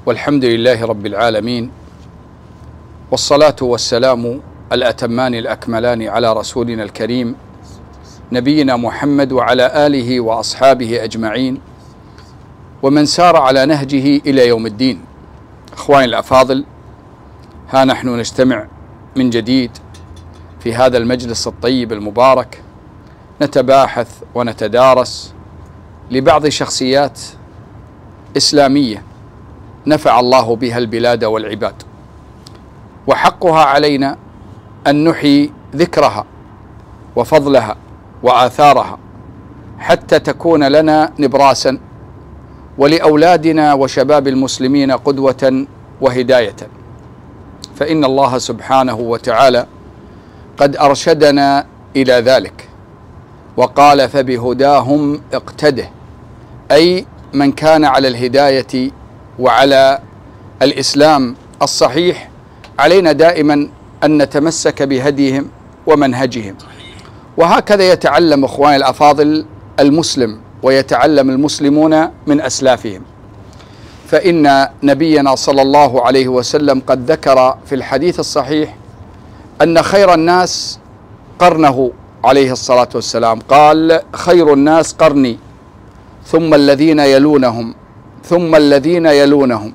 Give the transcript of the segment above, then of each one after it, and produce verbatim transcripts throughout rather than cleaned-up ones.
والحمد لله رب العالمين، والصلاة والسلام الأتمان الأكملان على رسولنا الكريم نبينا محمد وعلى آله وأصحابه أجمعين ومن سار على نهجه إلى يوم الدين. أخواني الأفاضل، ها نحن نجتمع من جديد في هذا المجلس الطيب المبارك، نتباحث ونتدارس لبعض شخصيات إسلامية نفع الله بها البلاد والعباد، وحقها علينا أن نحيي ذكرها وفضلها وآثارها حتى تكون لنا نبراسا ولأولادنا وشباب المسلمين قدوة وهداية. فإن الله سبحانه وتعالى قد أرشدنا إلى ذلك وقال: فبهداهم اقتده، أي من كان على الهداية وعلى الإسلام الصحيح علينا دائما أن نتمسك بهديهم ومنهجهم. وهكذا يتعلم أخواني الأفاضل المسلم ويتعلم المسلمون من أسلافهم، فإن نبينا صلى الله عليه وسلم قد ذكر في الحديث الصحيح أن خير الناس قرنه عليه الصلاة والسلام، قال: خير الناس قرني ثم الذين يلونهم ثم الذين يلونهم.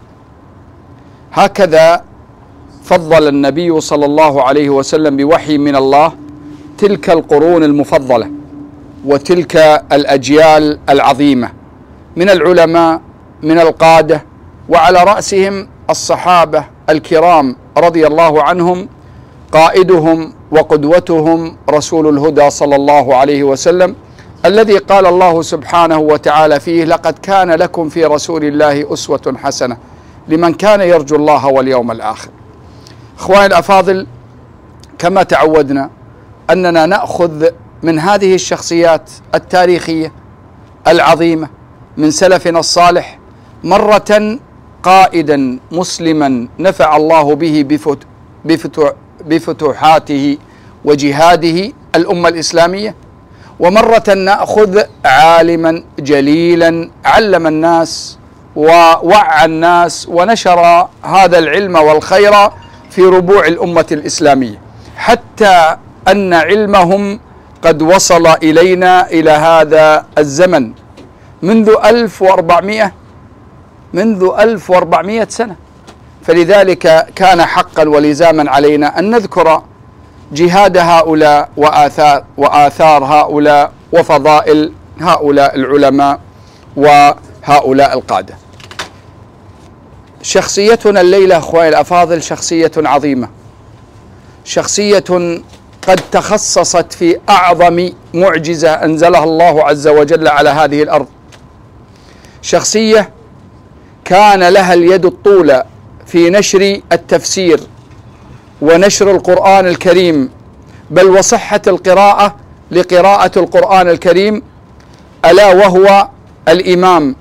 هكذا فضل النبي صلى الله عليه وسلم بوحي من الله تلك القرون المفضلة وتلك الأجيال العظيمة من العلماء من القادة، وعلى رأسهم الصحابة الكرام رضي الله عنهم، قائدهم وقدوتهم رسول الهدى صلى الله عليه وسلم، الذي قال الله سبحانه وتعالى فيه: لقد كان لكم في رسول الله أسوة حسنة لمن كان يرجو الله واليوم الآخر. أخواني الأفاضل، كما تعودنا أننا نأخذ من هذه الشخصيات التاريخية العظيمة من سلفنا الصالح مرة قائدا مسلما نفع الله به بفتوحاته وجهاده الأمة الإسلامية، ومرة نأخذ عالما جليلا علم الناس ووعى الناس ونشر هذا العلم والخير في ربوع الأمة الإسلامية، حتى أن علمهم قد وصل إلينا إلى هذا الزمن منذ ألف وأربعمائة منذ ألف وأربعمائة سنة. فلذلك كان حقا ولزاما علينا أن نذكر جهاد هؤلاء وآثار, وآثار هؤلاء وفضائل هؤلاء العلماء وهؤلاء القادة. شخصيتنا الليلة أخواني الأفاضل شخصية عظيمة، شخصية قد تخصصت في أعظم معجزة أنزلها الله عز وجل على هذه الأرض، شخصية كان لها اليد الطولى في نشر التفسير ونشر القرآن الكريم، بل وصحة القراءة لقراءة القرآن الكريم، ألا وهو الإمام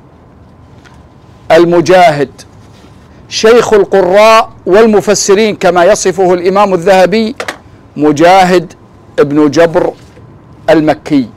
المجاهد شيخ القراء والمفسرين، كما يصفه الإمام الذهبي: مجاهد ابن جبر المكي.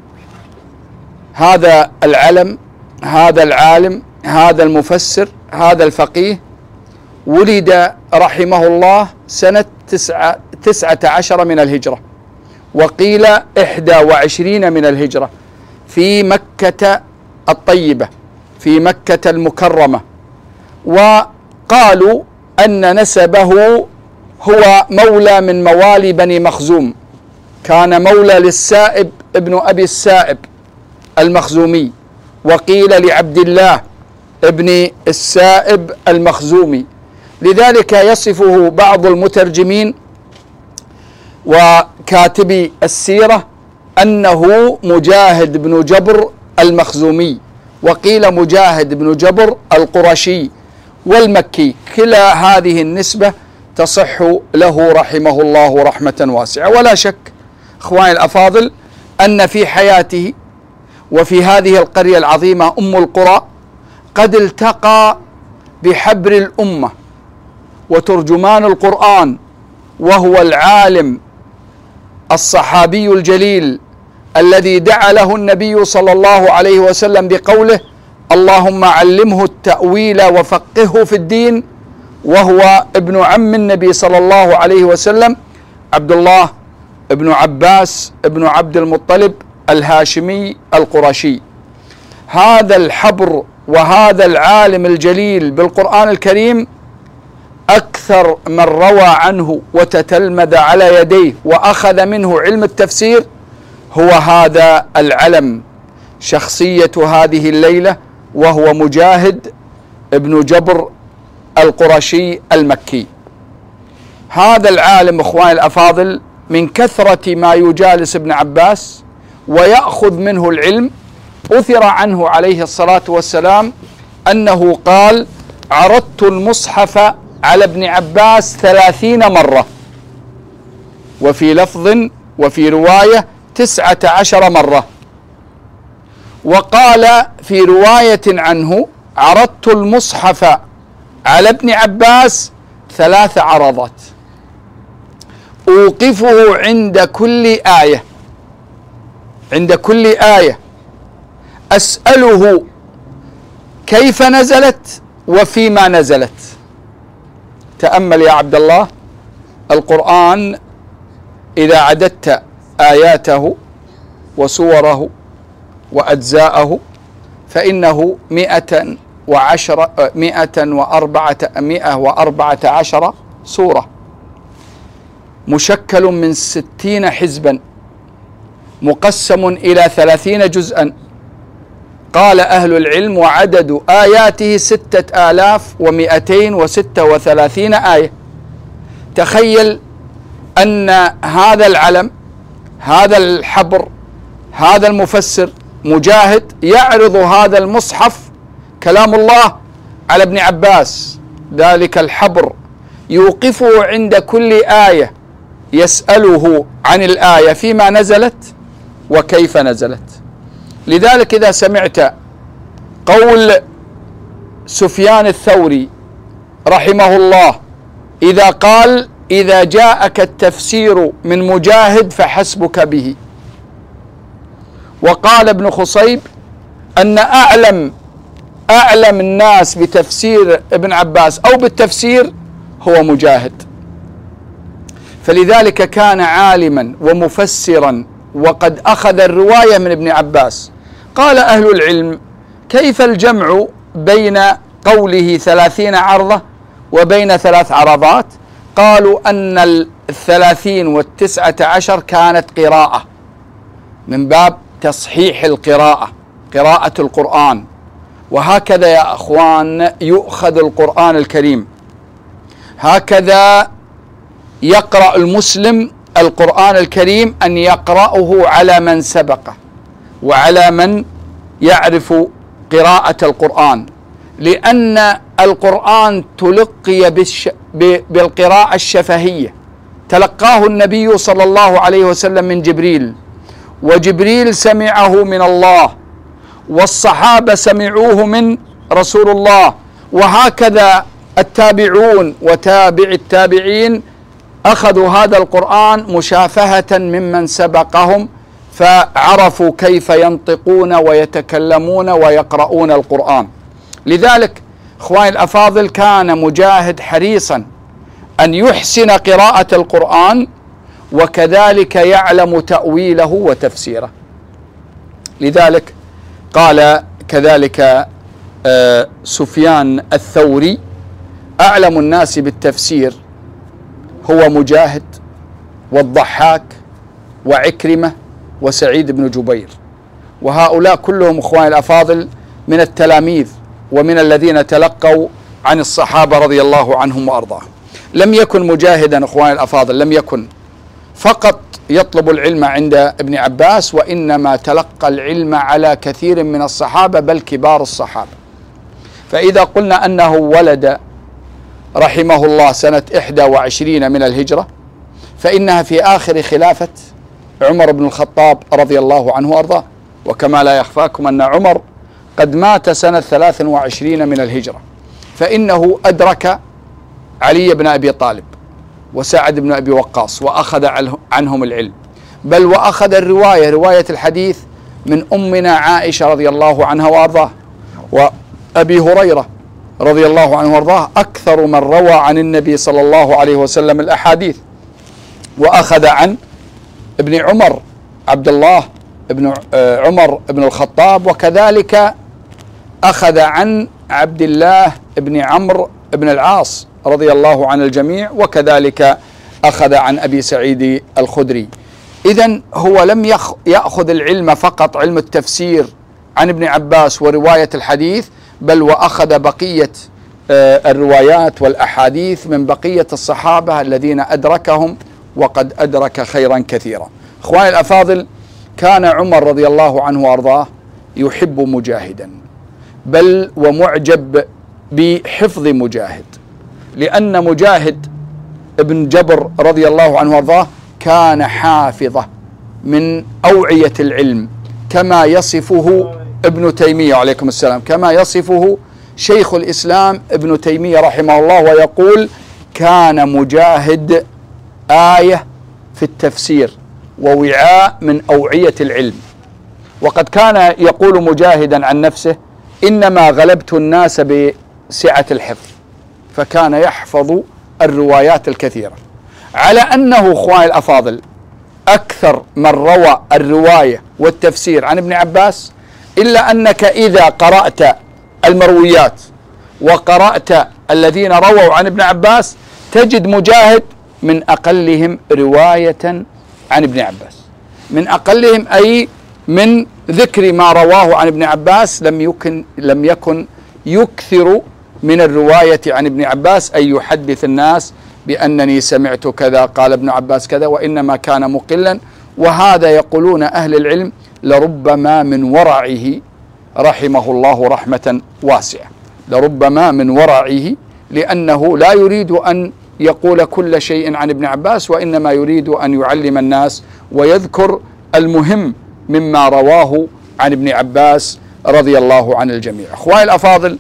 هذا العلم، هذا العالم، هذا المفسر، هذا الفقيه ولد رحمه الله سنة تسعة, تسعة عشر من الهجرة، وقيل إحدى وعشرين من الهجرة، في مكة الطيبة، في مكة المكرمة. وقالوا أن نسبه هو مولى من موالي بني مخزوم، كان مولى للسائب ابن أبي السائب المخزومي، وقيل لعبد الله ابن السائب المخزومي. لذلك يصفه بعض المترجمين وكاتبي السيرة أنه مجاهد بن جبر المخزومي، وقيل مجاهد بن جبر القرشي والمكي. كلا هذه النسبة تصح له رحمه الله رحمة واسعة. ولا شك أخواني الأفاضل أن في حياته وفي هذه القرية العظيمة أم القرى قد التقى بحبر الأمة وترجمان القرآن، وهو العالم الصحابي الجليل الذي دعا له النبي صلى الله عليه وسلم بقوله: اللهم علمه التأويل وفقهه في الدين، وهو ابن عم النبي صلى الله عليه وسلم عبد الله ابن عباس ابن عبد المطلب الهاشمي القرشي. هذا الحبر وهذا العالم الجليل بالقرآن الكريم أكثر من روى عنه وتتلمذ على يديه وأخذ منه علم التفسير هو هذا العلم، شخصية هذه الليلة، وهو مجاهد ابن جبر القرشي المكي. هذا العالم اخواني الافاضل من كثرة ما يجالس ابن عباس ويأخذ منه العلم، أثر عنه عليه الصلاة والسلام أنه قال: عرضت المصحف على ابن عباس ثلاثين مرة، وفي لفظ وفي رواية تسعة عشر مرة. وقال في رواية عنه: عرضت المصحف على ابن عباس ثلاث عرضات، أوقفه عند كل آية عند كل آية أسأله كيف نزلت وفيما نزلت. تأمل يا عبد الله، القرآن إذا عددت آياته وسوره وأجزاءه فإنه مئة وعشرة مئة وأربعة مئة وأربعة عشر سورة، مشكل من ستين حزبا، مقسم إلى ثلاثين جزءا. قال أهل العلم: وعدد آياته ستة آلاف ومئتين وستة وثلاثين آية. تخيل أن هذا العلم، هذا الحبر، هذا المفسر مجاهد يعرض هذا المصحف كلام الله على ابن عباس، ذلك الحبر يوقفه عند كل آية يسأله عن الآية فيما نزلت وكيف نزلت. لذلك إذا سمعت قول سفيان الثوري رحمه الله إذا قال: إذا جاءك التفسير من مجاهد فحسبك به. وقال ابن خصيب أن أعلم أعلم الناس بتفسير ابن عباس أو بالتفسير هو مجاهد. فلذلك كان عالما ومفسرا وقد أخذ الرواية من ابن عباس. قال أهل العلم: كيف الجمع بين قوله ثلاثين عرضة وبين ثلاث عرضات؟ قالوا أن الثلاثين والتسعة عشر كانت قراءة من باب تصحيح القراءة، قراءة القرآن. وهكذا يا أخوان يؤخذ القرآن الكريم، هكذا يقرأ المسلم القرآن الكريم، أن يقرأه على من سبقه وعلى من يعرف قراءة القرآن، لأن القرآن تلقي بالقراءة الشفهية. تلقاه النبي صلى الله عليه وسلم من جبريل، وجبريل سمعه من الله، والصحابة سمعوه من رسول الله، وهكذا التابعون وتابع التابعين أخذوا هذا القرآن مشافهة ممن سبقهم، فعرفوا كيف ينطقون ويتكلمون ويقرؤون القرآن. لذلك إخواني الأفاضل كان مجاهد حريصا أن يحسن قراءة القرآن، وكذلك يعلم تأويله وتفسيره. لذلك قال كذلك سفيان الثوري: أعلم الناس بالتفسير هو مجاهد والضحاك وعكرمة وسعيد بن جبير. وهؤلاء كلهم إخواني الأفاضل من التلاميذ ومن الذين تلقوا عن الصحابة رضي الله عنهم وأرضاهم. لم يكن مجاهدا إخواني الأفاضل، لم يكن فقط يطلب العلم عند ابن عباس، وإنما تلقى العلم على كثير من الصحابة بل كبار الصحابة. فإذا قلنا أنه ولد رحمه الله سنة إحدى وعشرين من الهجرة، فإنها في آخر خلافة عمر بن الخطاب رضي الله عنه وأرضاه. وكما لا يخفاكم أن عمر قد مات سنة ثلاث وعشرين من الهجرة، فإنه أدرك علي بن أبي طالب وسعد بن أبي وقاص وأخذ عنهم العلم، بل وأخذ الرواية رواية الحديث من أمنا عائشة رضي الله عنها وأرضاه. وأبي هريرة رضي الله عنه وارضاه أكثر من روى عن النبي صلى الله عليه وسلم الأحاديث، وأخذ عن ابن عمر عبد الله ابن عمر بن الخطاب، وكذلك أخذ عن عبد الله بن عمرو بن العاص رضي الله عن الجميع، وكذلك أخذ عن أبي سعيد الخدري. إذن هو لم يأخذ العلم فقط علم التفسير عن ابن عباس ورواية الحديث، بل وأخذ بقية الروايات والأحاديث من بقية الصحابة الذين أدركهم، وقد أدرك خيرا كثيرا. إخواني الأفاضل، كان عمر رضي الله عنه وأرضاه يحب مجاهدا، بل ومعجب بحفظ مجاهد، لأن مجاهد ابن جبر رضي الله عنه وارضاه كان حافظة من أوعية العلم، كما يصفه ابن تيمية عليكم السلام، كما يصفه شيخ الإسلام ابن تيمية رحمه الله، ويقول: كان مجاهد آية في التفسير ووعاء من أوعية العلم. وقد كان يقول مجاهدا عن نفسه: إنما غلبت الناس بسعة الحفظ، فكان يحفظ الروايات الكثيرة، على أنه إخواني الأفاضل أكثر من روى الرواية والتفسير عن ابن عباس، إلا أنك إذا قرأت المرويات وقرأت الذين رووا عن ابن عباس تجد مجاهد من أقلهم رواية عن ابن عباس، من أقلهم أي من ذكر ما رواه عن ابن عباس لم يكن لم يكن يكثر من الرواية عن ابن عباس، أي يحدث الناس بأنني سمعت كذا قال ابن عباس كذا، وإنما كان مقلا. وهذا يقولون أهل العلم لربما من ورعه رحمه الله رحمة واسعة، لربما من ورعه، لأنه لا يريد أن يقول كل شيء عن ابن عباس، وإنما يريد أن يعلم الناس ويذكر المهم مما رواه عن ابن عباس رضي الله عن الجميع. أخواني الأفاضل،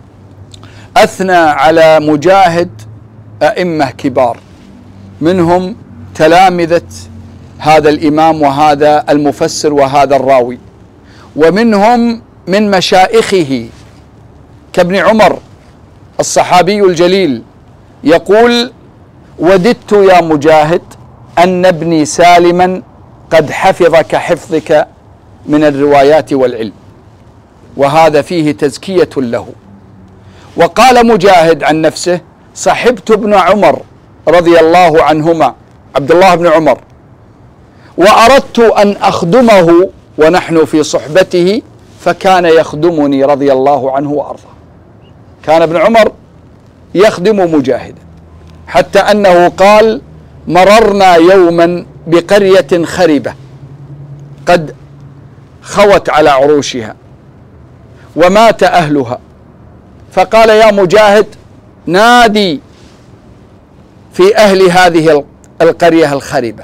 أثنى على مجاهد أئمة كبار، منهم تلامذة هذا الإمام وهذا المفسر وهذا الراوي، ومنهم من مشائخه كابن عمر الصحابي الجليل، يقول: وددت يا مجاهد أن ابني سالما قد حفظ كحفظك من الروايات والعلم، وهذا فيه تزكية له. وقال مجاهد عن نفسه: صحبت ابن عمر رضي الله عنهما عبد الله بن عمر، وأردت أن أخدمه ونحن في صحبته، فكان يخدمني رضي الله عنه وأرضاه. كان ابن عمر يخدم مجاهدا، حتى أنه قال: مررنا يوما بقرية خربة قد خوت على عروشها ومات أهلها، فقال: يا مجاهد نادي في أهل هذه القرية الخربة.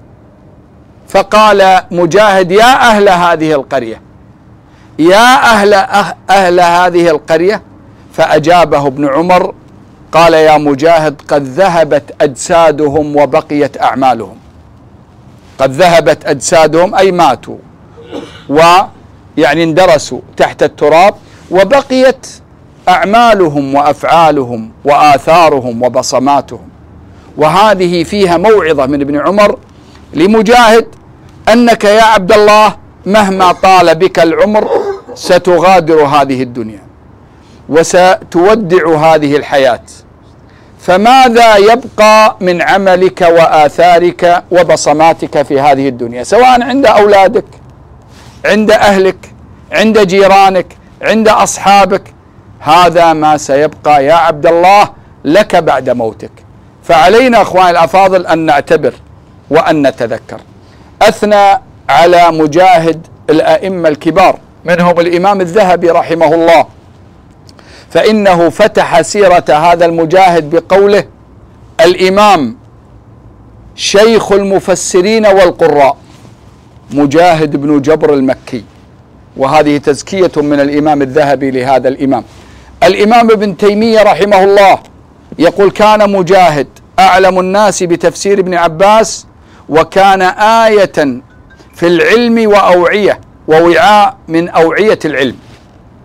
فقال مجاهد: يا أهل هذه القرية، يا أهل أهل هذه القرية. فأجابه ابن عمر قال: يا مجاهد قد ذهبت أجسادهم وبقيت أعمالهم. قد ذهبت أجسادهم أي ماتوا ويعني اندرسوا تحت التراب، وبقيت أعمالهم وأفعالهم وآثارهم وبصماتهم. وهذه فيها موعظة من ابن عمر لمجاهد أنك يا عبد الله مهما طال بك العمر ستغادر هذه الدنيا وستودع هذه الحياة، فماذا يبقى من عملك وآثارك وبصماتك في هذه الدنيا، سواء عند أولادك، عند أهلك، عند جيرانك، عند أصحابك؟ هذا ما سيبقى يا عبد الله لك بعد موتك. فعلينا أخواني الأفاضل أن نعتبر وأن نتذكر. أثنى على مجاهد الأئمة الكبار، منهم الإمام الذهبي رحمه الله، فإنه فتح سيرة هذا المجاهد بقوله: الإمام شيخ المفسرين والقراء مجاهد بن جبر المكي. وهذه تزكية من الإمام الذهبي لهذا الإمام. الإمام ابن تيمية رحمه الله يقول: كان مجاهد أعلم الناس بتفسير ابن عباس، وكان آية في العلم وأوعية ووعاء من أوعية العلم.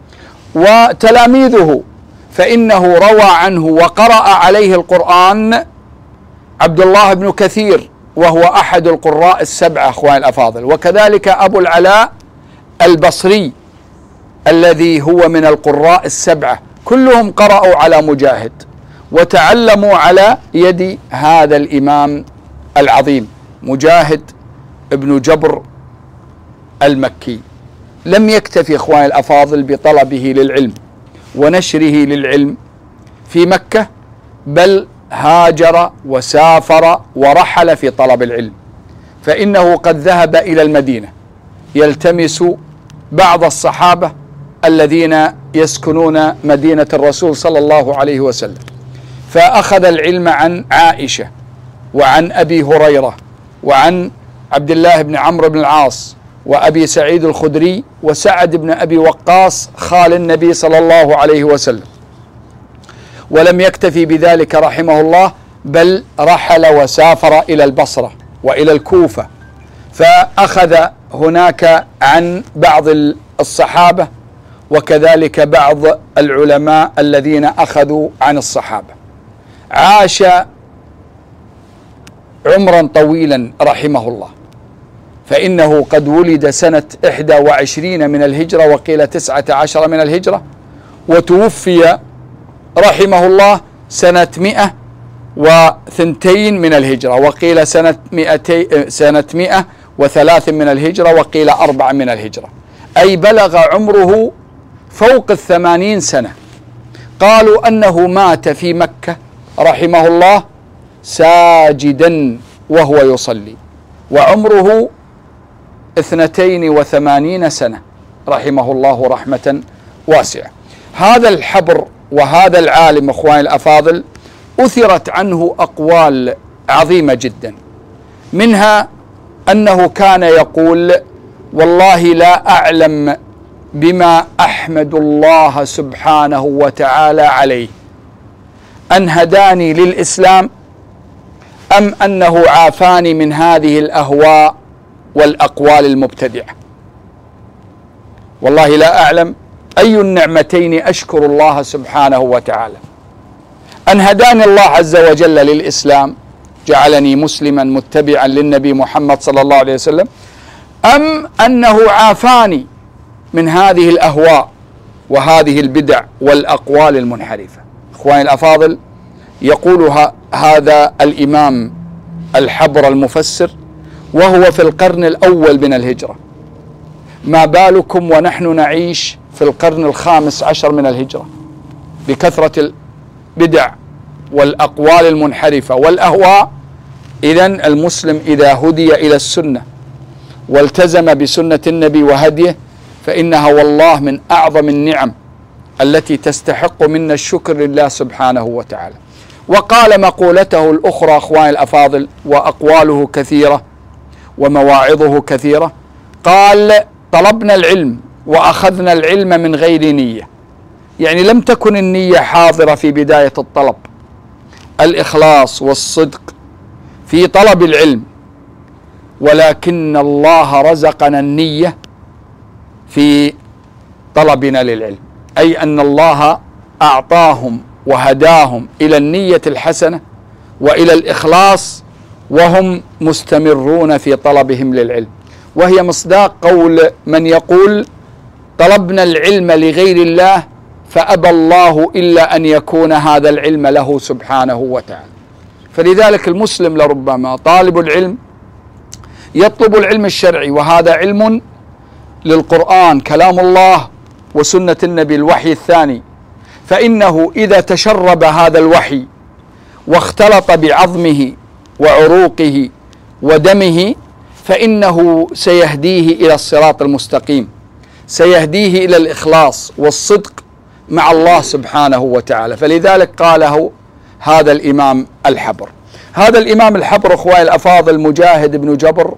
وتلاميذه، فإنه روى عنه وقرأ عليه القرآن عبد الله بن كثير وهو أحد القراء السبعة أخواني الأفاضل، وكذلك أبو العلاء البصري الذي هو من القراء السبعة، كلهم قرأوا على مجاهد وتعلموا على يد هذا الإمام العظيم مجاهد ابن جبر المكي. لم يكتفي اخواني الافاضل بطلبه للعلم ونشره للعلم في مكة، بل هاجر وسافر ورحل في طلب العلم، فإنه قد ذهب إلى المدينة يلتمس بعض الصحابة الذين يسكنون مدينة الرسول صلى الله عليه وسلم، فأخذ العلم عن عائشة وعن أبي هريرة وعن عبد الله بن عمرو بن العاص وأبي سعيد الخدري وسعد بن أبي وقاص خال النبي صلى الله عليه وسلم. ولم يكتفي بذلك رحمه الله، بل رحل وسافر إلى البصرة وإلى الكوفة، فأخذ هناك عن بعض الصحابة وكذلك بعض العلماء الذين أخذوا عن الصحابة. عاش عمرا طويلا رحمه الله، فإنه قد ولد سنة إحدى وعشرين من الهجرة وقيل تسعة عشر من الهجرة، وتوفي رحمه الله سنة مئة وثنتين من الهجرة وقيل سنة مئتي سنة مئة وثلاث من الهجرة وقيل أربع من الهجرة، أي بلغ عمره فوق الثمانين سنة. قالوا أنه مات في مكة رحمه الله ساجدا وهو يصلي، وعمره اثنتين وثمانين سنة رحمه الله رحمة واسعة. هذا الحبر وهذا العالم اخواني الافاضل اثرت عنه اقوال عظيمة جدا، منها انه كان يقول: والله لا اعلم بما احمد الله سبحانه وتعالى عليه ان هداني للاسلام ام انه عافاني من هذه الاهواء والاقوال المبتدعة. والله لا اعلم أي النعمتين أشكر الله سبحانه وتعالى: أن هداني الله عز وجل للإسلام جعلني مسلما متبعا للنبي محمد صلى الله عليه وسلم، أم أنه عافاني من هذه الأهواء وهذه البدع والأقوال المنحرفة. إخواني الأفاضل، يقولها هذا الإمام الحبر المفسر وهو في القرن الأول من الهجرة، ما بالكم ونحن نعيش في القرن الخامس عشر من الهجرة بكثرة البدع والأقوال المنحرفة والأهواء. إذن المسلم إذا هدي إلى السنة والتزم بسنة النبي وهديه فإنها والله من أعظم النعم التي تستحق منا الشكر لله سبحانه وتعالى. وقال مقولته الأخرى أخواني الأفاضل، وأقواله كثيرة ومواعظه كثيرة، قال: طلبنا العلم وأخذنا العلم من غير نية، يعني لم تكن النية حاضرة في بداية الطلب، الإخلاص والصدق في طلب العلم، ولكن الله رزقنا النية في طلبنا للعلم، أي أن الله أعطاهم وهداهم إلى النية الحسنة وإلى الإخلاص وهم مستمرون في طلبهم للعلم. وهي مصداق قول من يقول: طلبنا العلم لغير الله فأبى الله إلا أن يكون هذا العلم له سبحانه وتعالى. فلذلك المسلم لربما طالب العلم يطلب العلم الشرعي، وهذا علم للقرآن كلام الله وسنة النبي الوحي الثاني، فإنه إذا تشرب هذا الوحي واختلط بعظمه وعروقه ودمه فإنه سيهديه إلى الصراط المستقيم، سيهديه إلى الإخلاص والصدق مع الله سبحانه وتعالى. فلذلك قاله هذا الإمام الحبر. هذا الإمام الحبر أخوائي الأفاضل مجاهد بن جبر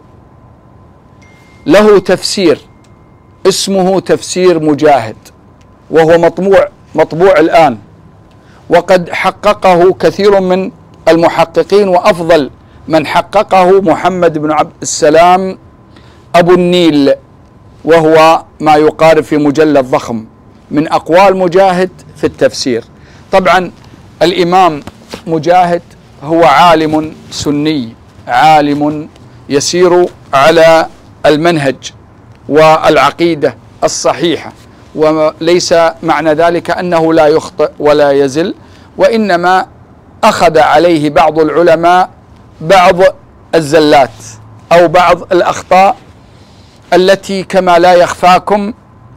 له تفسير اسمه تفسير مجاهد، وهو مطبوع مطبوع الآن، وقد حققه كثير من المحققين، وأفضل من حققه محمد بن عبد السلام أبو النيل، وهو ما يقارب في مجلد ضخم من أقوال مجاهد في التفسير. طبعا الإمام مجاهد هو عالم سني، عالم يسير على المنهج والعقيدة الصحيحة، وليس معنى ذلك أنه لا يخطئ ولا يزل، وإنما أخذ عليه بعض العلماء بعض الزلات أو بعض الأخطاء التي كما لا يخفاكم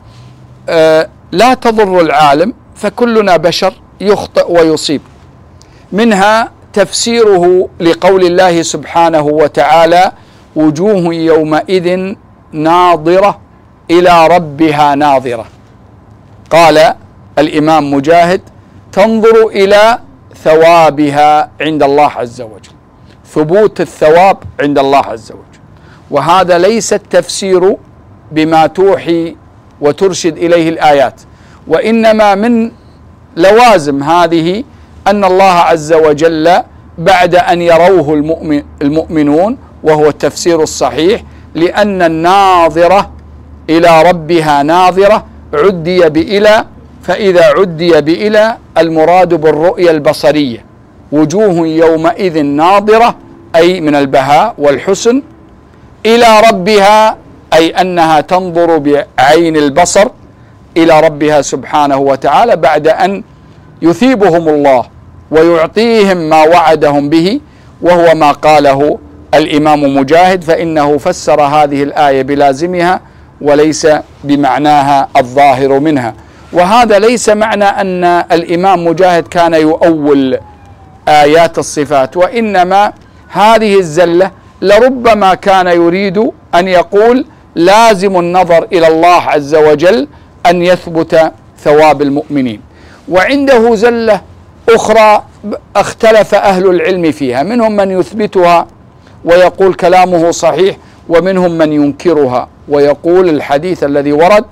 آه لا تضر العالم، فكلنا بشر يخطئ ويصيب. منها تفسيره لقول الله سبحانه وتعالى: وجوه يومئذ ناظرة إلى ربها ناظرة. قال الإمام مجاهد: تنظر إلى ثوابها عند الله عز وجل، ثبوت الثواب عند الله عز وجل. وهذا ليس التفسير بما توحي وترشد إليه الآيات، وإنما من لوازم هذه أن الله عز وجل بعد أن يروه المؤمن المؤمنون، وهو التفسير الصحيح، لأن الناظرة إلى ربها ناظرة عدي بإلى، فإذا عدي بإلى المراد بالرؤية البصرية. وجوه يومئذ ناظرة أي من البهاء والحسن، إلى ربها أي أنها تنظر بعين البصر إلى ربها سبحانه وتعالى بعد أن يثيبهم الله ويعطيهم ما وعدهم به، وهو ما قاله الإمام مجاهد، فإنه فسر هذه الآية بلازمها وليس بمعناها الظاهر منها. وهذا ليس معنى أن الإمام مجاهد كان يؤول آيات الصفات، وإنما هذه الزلة لربما كان يريد أن يقول لازم النظر إلى الله عز وجل أن يثبت ثواب المؤمنين. وعنده زلة أخرى اختلف أهل العلم فيها، منهم من يثبتها ويقول كلامه صحيح، ومنهم من ينكرها ويقول الحديث الذي ورد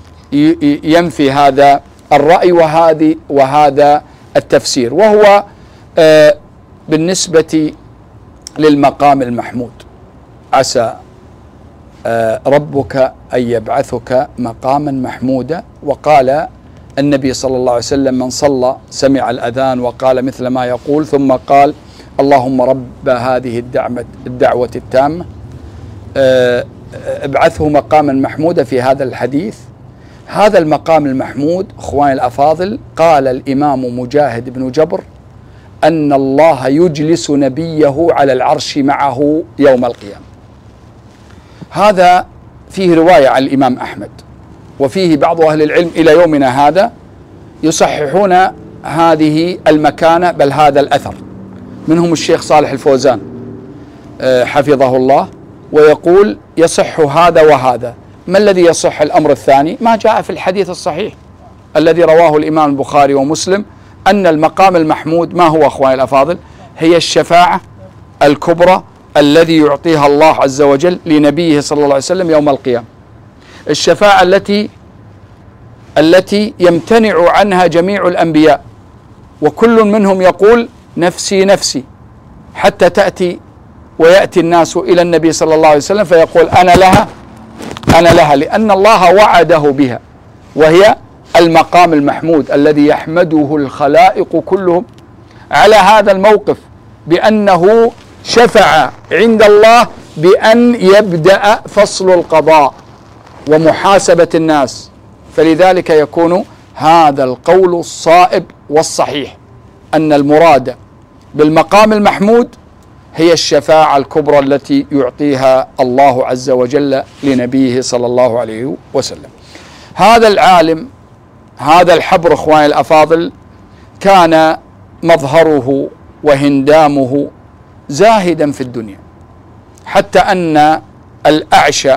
ينفي هذا الرأي وهذه وهذا التفسير. وهو بالنسبة للمقام المحمود: عسى ربك أن يبعثك مقاما محمودا. وقال النبي صلى الله عليه وسلم: من صلى سمع الأذان وقال مثل ما يقول، ثم قال: اللهم رب هذه الدعوة التامة ابعثه مقاما محمودا. في هذا الحديث هذا المقام المحمود اخواني الافاضل، قال الامام مجاهد بن جبر ان الله يجلس نبيه على العرش معه يوم القيامه. هذا فيه روايه عن الامام احمد، وفيه بعض اهل العلم الى يومنا هذا يصححون هذه المكانه بل هذا الاثر، منهم الشيخ صالح الفوزان حفظه الله، ويقول يصح هذا وهذا. ما الذي يصح؟ الأمر الثاني ما جاء في الحديث الصحيح الذي رواه الإمام البخاري ومسلم، أن المقام المحمود ما هو أخواني الأفاضل؟ هي الشفاعة الكبرى الذي يعطيها الله عز وجل لنبيه صلى الله عليه وسلم يوم القيامة، الشفاعة التي التي يمتنع عنها جميع الأنبياء، وكل منهم يقول نفسي نفسي، حتى تأتي ويأتي الناس إلى النبي صلى الله عليه وسلم فيقول أنا لها أنا لها، لأن الله وعده بها، وهي المقام المحمود الذي يحمده الخلائق كلهم على هذا الموقف، بأنه شفع عند الله بأن يبدأ فصل القضاء ومحاسبة الناس. فلذلك يكون هذا القول الصائب والصحيح أن المراد بالمقام المحمود هي الشفاعة الكبرى التي يعطيها الله عز وجل لنبيه صلى الله عليه وسلم. هذا العالم هذا الحبر اخواني الافاضل كان مظهره وهندامه زاهدا في الدنيا، حتى ان الأعشى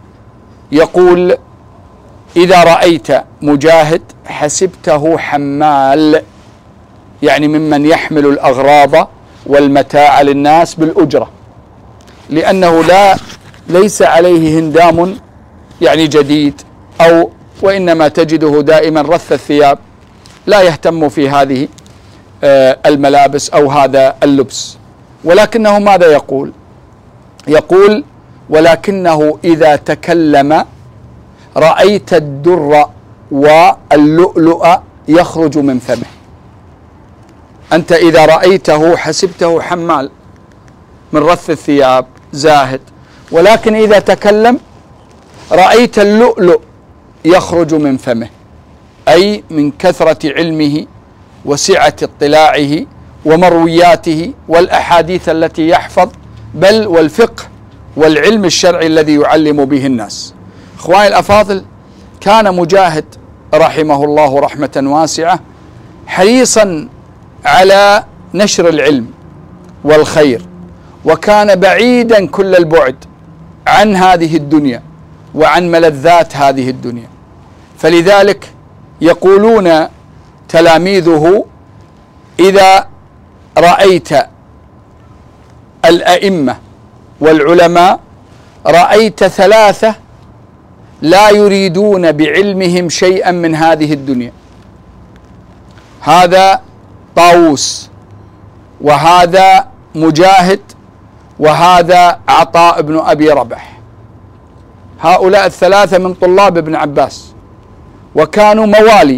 يقول إذا رأيت مجاهد حسبته حمال، يعني ممن يحمل الأغراض والمتاع للناس بالأجرة، لأنه لا ليس عليه هندام يعني جديد، أو وإنما تجده دائما رث الثياب، لا يهتم في هذه الملابس أو هذا اللبس. ولكنه ماذا يقول؟ يقول ولكنه إذا تكلم رأيت الدر واللؤلؤ يخرج من فمه. أنت إذا رأيته حسبته حمال من رث الثياب زاهد، ولكن إذا تكلم رأيت اللؤلؤ يخرج من فمه، أي من كثرة علمه وسعة اطلاعه ومروياته والأحاديث التي يحفظ، بل والفقه والعلم الشرعي الذي يعلم به الناس. إخواني الأفاضل، كان مجاهد رحمه الله رحمة واسعة حريصا على نشر العلم والخير، وكان بعيدا كل البعد عن هذه الدنيا وعن ملذات هذه الدنيا. فلذلك يقولون تلاميذه: إذا رأيت الأئمة والعلماء رأيت ثلاثة لا يريدون بعلمهم شيئا من هذه الدنيا، هذا طاووس، وهذا مجاهد، وهذا عطاء بن أبي رباح. هؤلاء الثلاثة من طلاب ابن عباس، وكانوا موالي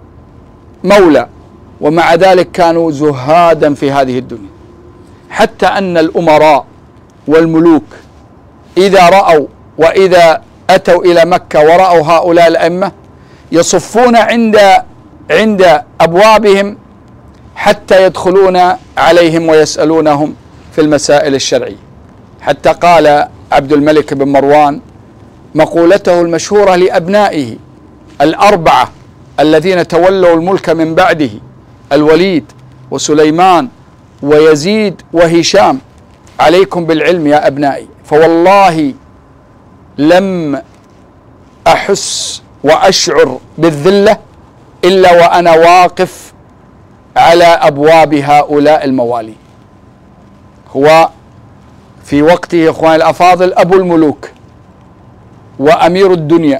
مولى، ومع ذلك كانوا زهادا في هذه الدنيا، حتى أن الأمراء والملوك إذا رأوا وإذا أتوا إلى مكة ورأوا هؤلاء الأئمة يصفون عند عند أبوابهم حتى يدخلون عليهم ويسألونهم في المسائل الشرعية. حتى قال عبد الملك بن مروان مقولته المشهورة لأبنائه الأربعة الذين تولوا الملك من بعده: الوليد وسليمان ويزيد وهشام، عليكم بالعلم يا أبنائي، فوالله لم أحس وأشعر بالذلة إلا وأنا واقف على أبواب هؤلاء الموالي. هو في وقته إخواني الأفاضل أبو الملوك وأمير الدنيا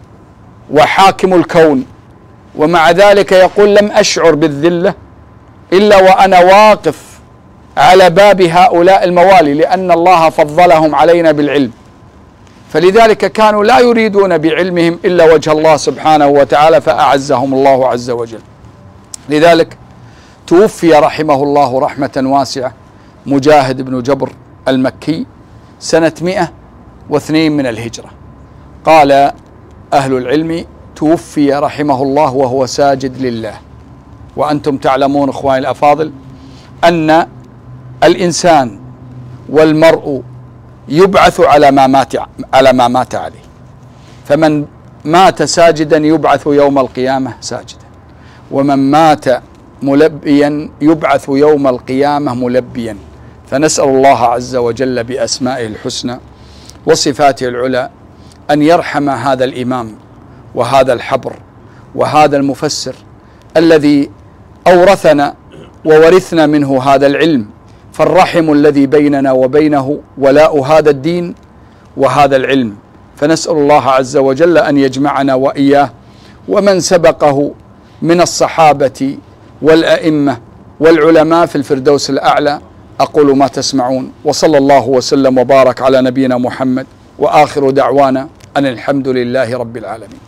وحاكم الكون، ومع ذلك يقول: لم أشعر بالذلة إلا وأنا واقف على باب هؤلاء الموالي، لأن الله فضلهم علينا بالعلم. فلذلك كانوا لا يريدون بعلمهم إلا وجه الله سبحانه وتعالى، فأعزهم الله عز وجل. لذلك توفي رحمه الله رحمة واسعة مجاهد بن جبر المكي سنة مئة واثنين من الهجرة. قال أهل العلم: توفي رحمه الله وهو ساجد لله. وأنتم تعلمون إخواني الأفاضل أن الإنسان والمرء يبعث على ما مات على ما مات عليه، فمن مات ساجدا يبعث يوم القيامة ساجدا، ومن مات ملبيا يبعث يوم القيامة ملبيا. فنسأل الله عز وجل بأسمائه الحسنى وصفاته العلى أن يرحم هذا الإمام وهذا الحبر وهذا المفسر الذي أورثنا وورثنا منه هذا العلم، فالرحم الذي بيننا وبينه ولاء هذا الدين وهذا العلم. فنسأل الله عز وجل أن يجمعنا وإياه ومن سبقه من الصحابة والأئمة والعلماء في الفردوس الأعلى. أقول ما تسمعون، وصلى الله وسلم وبارك على نبينا محمد، وآخر دعوانا أن الحمد لله رب العالمين.